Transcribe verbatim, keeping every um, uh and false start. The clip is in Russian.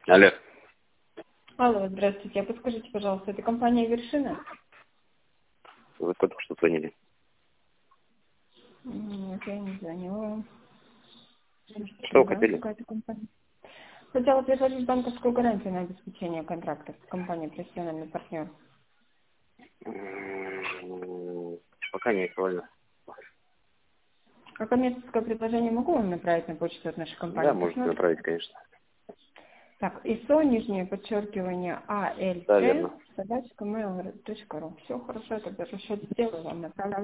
Алло. Алло, здравствуйте. А подскажите, пожалуйста, это компания «Вершина»? Вы только что звонили. Нет, я не звонила. Что вы Другая хотели? какая-то компания. Хотела предложить банковскую гарантию на обеспечение контрактов с компанией «Профессиональный партнер». М, Пока не актуально. А коммерческое предложение могу вам направить на почту от нашей Да, компании? можете Посмотрите. направить, конечно. Так, ИСО, нижнее подчеркивание, Да, АЛТ, верно. собачка mail точка ру. Все хорошо, я тогда расчет сделаю, вам направлю.